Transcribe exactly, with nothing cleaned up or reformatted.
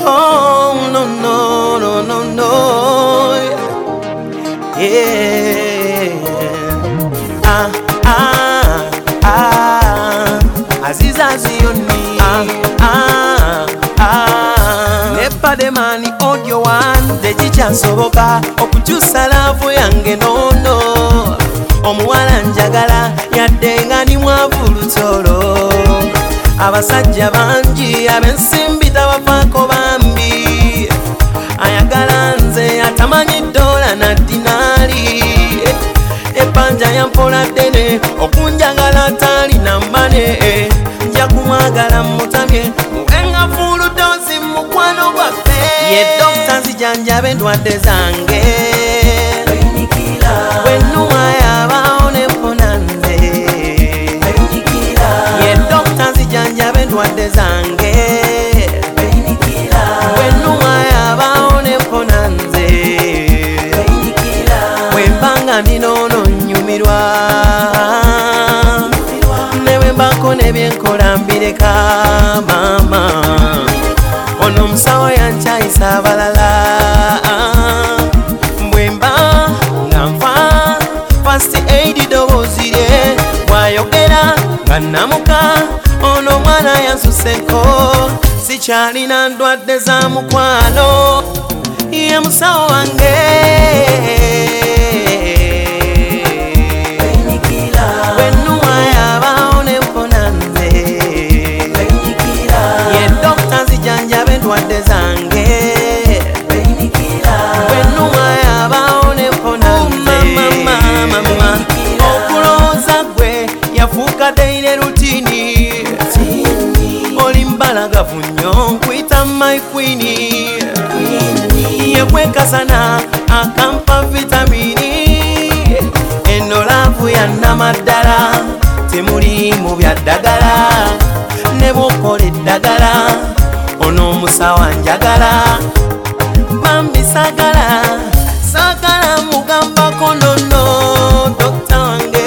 Oh no no no no no, yeah. Ah ah ah, Aziza Zioni. Ah ah ah, nepa de mani audio one. Tejicha soboka okuchusa love yange nono. Omuwala njagala yadde nga ni mwavulutolo. Abasajja bangi abensimbi tabafaako bambi. Ayagala nze atamanyi dola na dinari. Ebanja yampola ddene okunjagala tali na mane. Nja kumwagala mutamye muwenga fulu dozi mukwano gwaffe. Ye dokita zijanjabe endwadde zange. Wenuma yabawo nepona nze. Ye dokita zijanjabe endwadde zange. Wenuma yabawo nepona nze. Wembanga ndinono nnyumirwa. Ne wembako nebyenkola mbireka mama. Ono musawo yankyayisa abalala. Mbwemba nga nfa first aid dobozi lye bwayogera nga namuka. Ono mwana yansuseko sikyalina ndwadde za mukwano. Ye musawo wange. Wenuma yabawo nepona nze. Ye dokita zijanjabe endwadde zange. Wenuma yabawo nepona nze. Okulowooza gwe yafuuka daily routine. Oli mbalagavu nnyo nkwita my queen. Ye kwekasana akampa vitamini. Eno laavu ya namaddala temuli mu bya ddagala. Ne bw'okola eddagala ono omusawo njagala. Bambi saagala saagala mugambako nono dokita wange.